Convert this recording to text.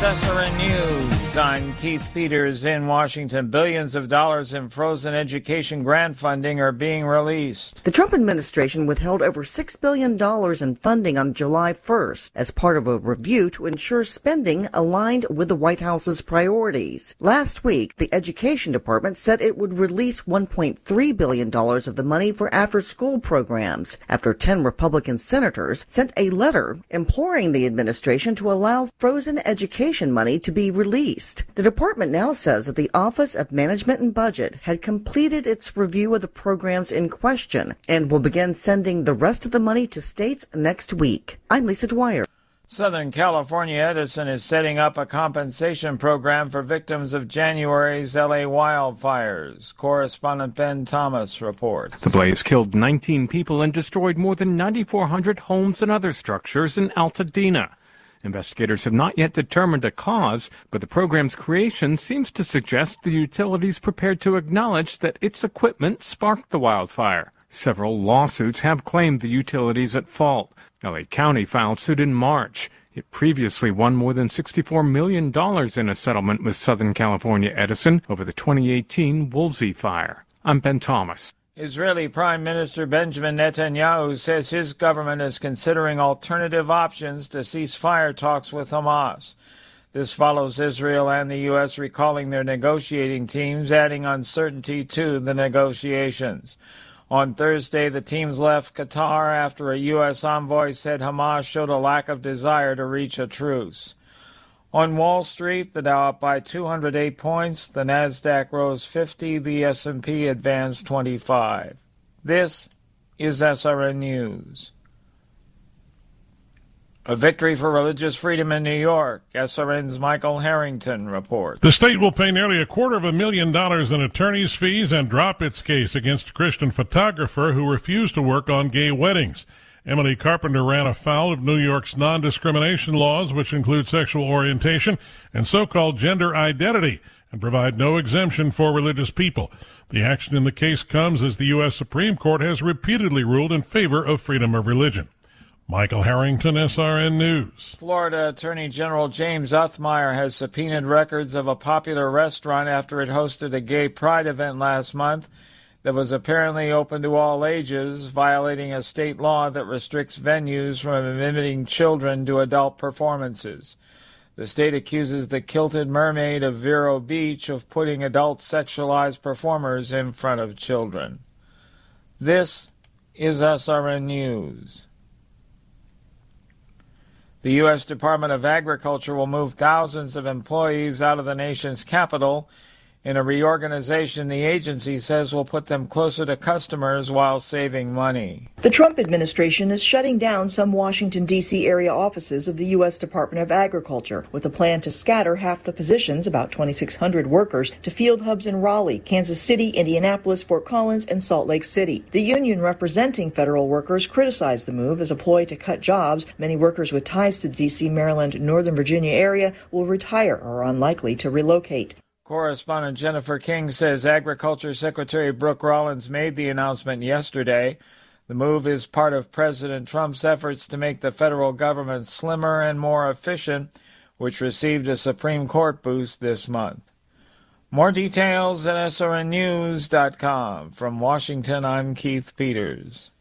with SRN News. I'm Keith Peters in Washington. Billions of dollars in frozen education grant funding are being released. The Trump administration withheld over $6 billion in funding on July 1st as part of a review to ensure spending aligned with the White House's priorities. Last week, the Education Department said it would release $1.3 billion of the money for after-school programs after 10 Republican senators sent a letter imploring the administration to allow frozen education money to be released. The department now says that the Office of Management and Budget had completed its review of the programs in question and will begin sending the rest of the money to states next week. I'm Lisa Dwyer. Southern California Edison is setting up a compensation program for victims of January's L.A. wildfires. Correspondent Ben Thomas reports. The blaze killed 19 people and destroyed more than 9,400 homes and other structures in Altadena. Investigators have not yet determined a cause, but the program's creation seems to suggest the utility is prepared to acknowledge that its equipment sparked the wildfire. Several lawsuits have claimed the utility is at fault. LA County filed suit in March. It previously won more than $64 million in a settlement with Southern California Edison over the 2018 Woolsey fire. I'm Ben Thomas. Israeli Prime Minister Benjamin Netanyahu says his government is considering alternative options to cease fire talks with Hamas. This follows Israel and the U.S. recalling their negotiating teams, adding uncertainty to the negotiations. On Thursday, the teams left Qatar after a U.S. envoy said Hamas showed a lack of desire to reach a truce. On Wall Street, the Dow up by 208 points, the Nasdaq rose 50, the S&P advanced 25. This is SRN News. A victory for religious freedom in New York. SRN's Michael Harrington reports. The state will pay nearly $250,000 in attorney's fees and drop its case against a Christian photographer who refused to work on gay weddings. Emily Carpenter ran afoul of New York's non-discrimination laws, which include sexual orientation and so-called gender identity, and provide no exemption for religious people. The action in the case comes as the U.S. Supreme Court has repeatedly ruled in favor of freedom of religion. Michael Harrington, SRN News. Florida Attorney General James Othmeyer has subpoenaed records of a popular restaurant after it hosted a gay pride event last month that was apparently open to all ages, violating a state law that restricts venues from admitting children to adult performances. The state accuses the Kilted Mermaid of Vero Beach of putting adult sexualized performers in front of children. This is SRN News. The U.S. Department of Agriculture will move thousands of employees out of the nation's capital in a reorganization the agency says will put them closer to customers while saving money. The Trump administration is shutting down some Washington, D.C. area offices of the U.S. Department of Agriculture with a plan to scatter half the positions, about 2,600 workers, to field hubs in Raleigh, Kansas City, Indianapolis, Fort Collins, and Salt Lake City. The union representing federal workers criticized the move as a ploy to cut jobs. Many workers with ties to the D.C., Maryland, Northern Virginia area will retire or are unlikely to relocate. Correspondent Jennifer King says Agriculture Secretary Brooke Rollins made the announcement yesterday. The move is part of President Trump's efforts to make the federal government slimmer and more efficient, which received a Supreme Court boost this month. More details at srnnews.com. From Washington, I'm Keith Peters.